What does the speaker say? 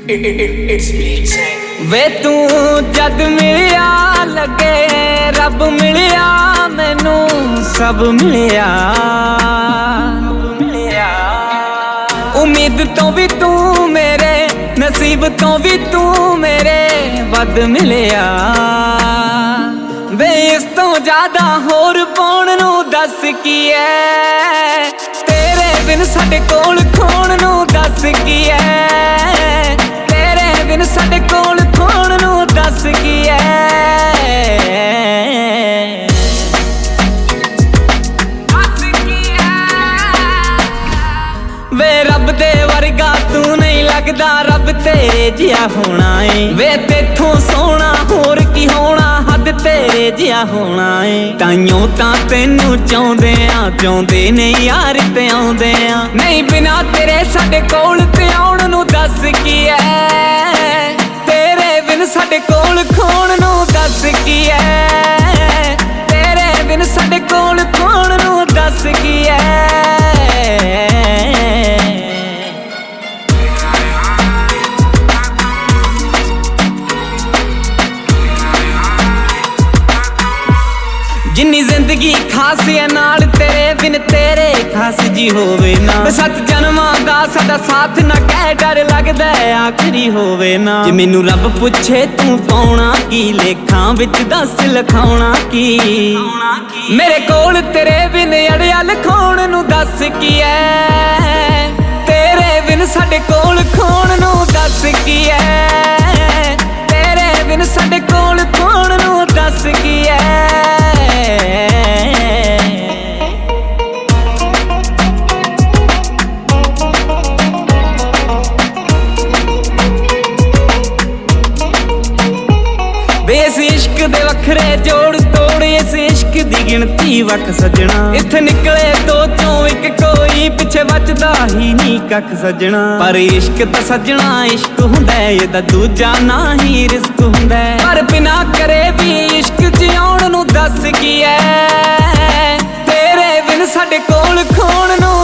वे तू जद मिलिया लगे रब मिलिया मैनू सब मिलिया उम्मीद तो भी तू मेरे नसीब तो भी तू मेरे वध मिलिया वे इस तो ज्यादा होर पाउण नू दस की है तेरे बिन साडे कोल खोण नू दस की है तेरे बिन साडे कोल खोण नू दस की है वे रब दे वर्गा तू नहीं लगदा रब तेरे जिहा होना है वे तेथों सोना होर की होना हद तेरे जिहा होना है ताइयों तां तैनू चाहुंदे आ चाहुंदे नहीं यार ते आउंदे आ नहीं बिना तेरे साडे कोल ते आउण नू दस की है तेरे बिन साडे कोल खोण नू दस की है तेरे बिन साडे कोल खोण नू दस की है जिन्नी जिंदगी खास है नाल तेरे बिन तेरे खास जी होवे ना सत जन्मां दा साडा साथ ना कह डर लगदा आखरी होवे ना जे मैनू रब पुछे तू पाउणा की लेखां विच दस लिखाउणा की मेरे कोल तेरे बिन अड़िया लिखाउण नू दस की है तेरे बिन साडे कोल खोण नू दस की है तेरे बिन साडे कोल खोण नू दस की है इस इश्क दे वखरे जोड़ तोड़ इस इश्क दी गिनती वख सजना इत्थे निकले दो चों इक कोई पिछे बचदा ही नहीं कख सजना पर इश्क तां सजना इश्क हुंदा है एदा दूजा ना ही रिस्क हुंदा है पर बिना करे भी इश्क जिउण नू दस की है तेरे बिन साडे कोल खोण नू